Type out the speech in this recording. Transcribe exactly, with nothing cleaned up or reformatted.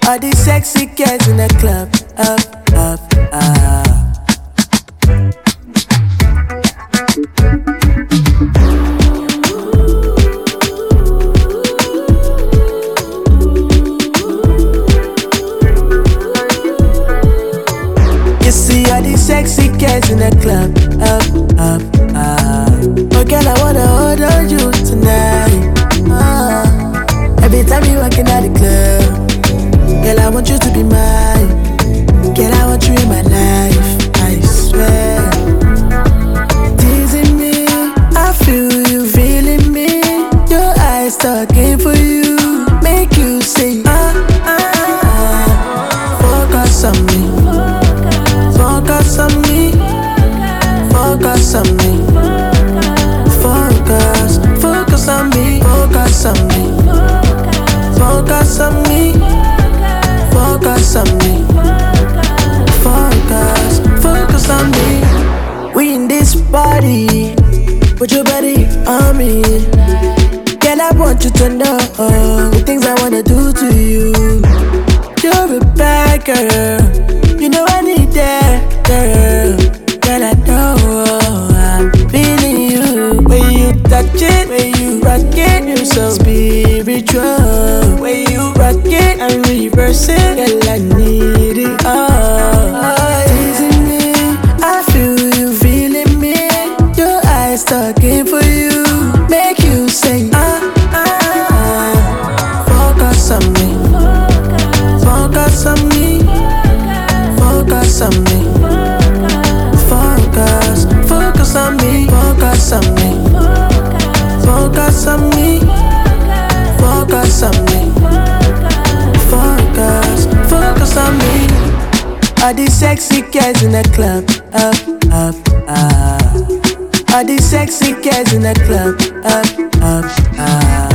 All these sexy girls in the club, up, up, up. You see all these sexy girls in the club, up, up, up. Oh girl, I wanna hold on you tonight. Uh, every time you walking out the club, girl, I want you to be mine. Girl, I want you in my life, I swear. Teasing me, I feel you feeling me. Your eyes talking for you, make you say ah, ah, ah. Focus on me, focus on me, focus on me. Focus, focus on me, focus on me, focus on me, focus on me. Focus, focus on me. We in this party, put your body on me. Girl, I want you to know the things I wanna do to you. You're a bad girl, you know I need that girl. Girl, I know I'm feeling you. When you touch it, when you rock it, you're so spiritual. When you rock it and reverse it, girl, I need it all. Teasing me, I feel you feeling me. Your eyes talking for you, make you say ah, ah, ah. Focus on me, focus on me, focus on me. Focus, focus on me, focus on me, focus on me, focus on me. Focus, focus on me. All these sexy girls in the club, up, up, up. All these sexy girls in the club, up, up, up.